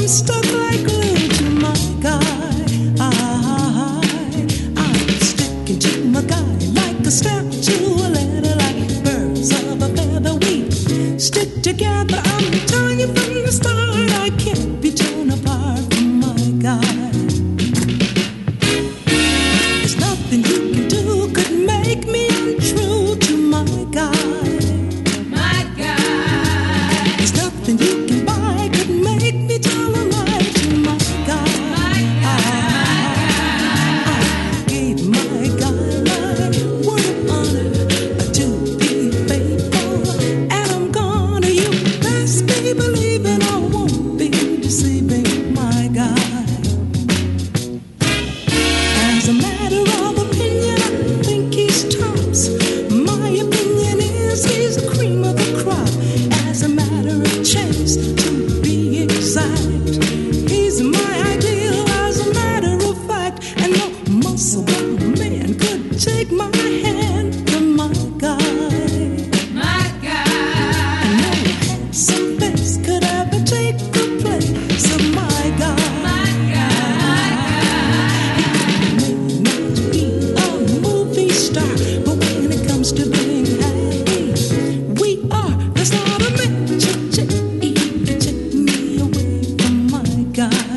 stuck like glue to my guy. I'm sticking to my guy like a statue, a letter like birds of a feather. We stick together. I'm telling you from the start, I can't be torn apart from my guy. There's nothing you can do could make me untrue to my guy. There's nothing you can buy could make me tell a lie to my guy. I gave my guy my word of honor to be faithful, and I'm gonna. You best be believing I won't be deceiving my guy. As a matter of opinion, I think he's tops. My opinion is he's the cream of the crop. As a matter of chance, to be exact, he's my ideal. As a matter of fact, and no muscle-bound man could take my hand from my guy. And no handsome face could ever take the place of my guy. He may not be a movie star, but when it comes to being happy, we are. There's not a minute he can take me away from my guy.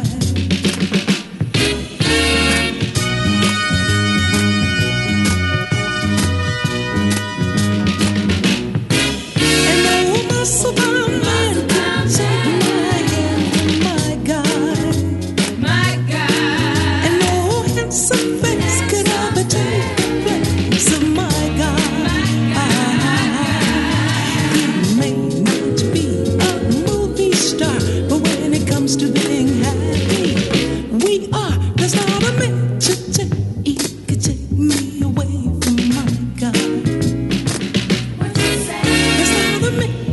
And no muscle-bound man could take my hand from my guy. And no handsome face could ever take the place of my guy. He may not be a movie star, but when it comes to being happy, we are. There's not a minute he could take me away from my guy. There's not a minute